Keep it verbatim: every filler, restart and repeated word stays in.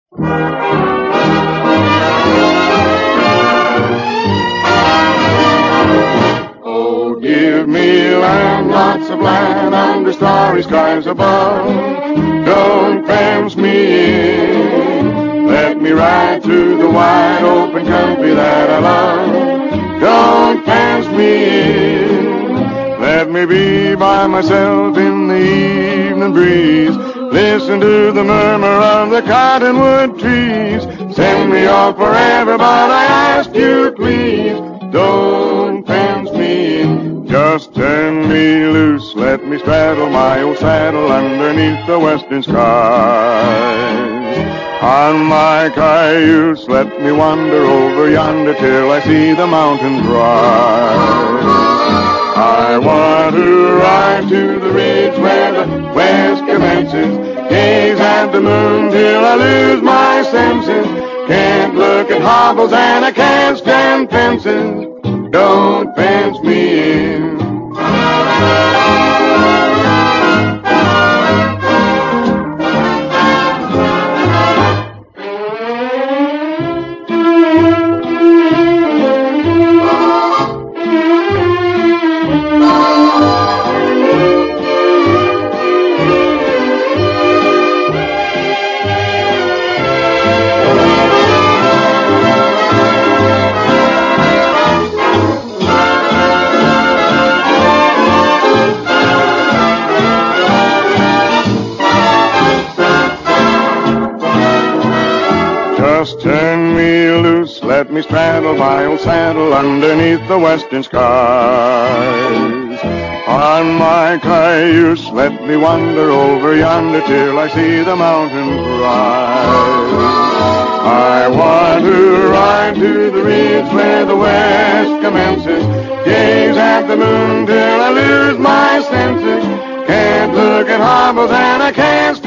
Oh, give me land, lots of land under starry skies above. Don't fence me in. Let me ride through the wide open country that I love. Don't fence me in. Let me be by myself in the evening breeze. Listen to the murmur of the cottonwood trees. Send me off forever, but I ask you please, don't fence me in. Just turn me loose, let me straddle my old saddle underneath the western skies. On my cayuse, let me wander over yonder till I see the mountains rise. I want to ride to the ridge where the west commences, gaze at the moon till I lose my senses. Can't look at hobbles and I can't stand fences. Don't fence me in. Just turn me loose, let me straddle my old saddle underneath the western skies. On my cayuse, let me wander over yonder till I see the mountains rise. I want to ride to the ridge where the west commences, gaze at the moon till I lose my senses. Can't look at hobbles and I can't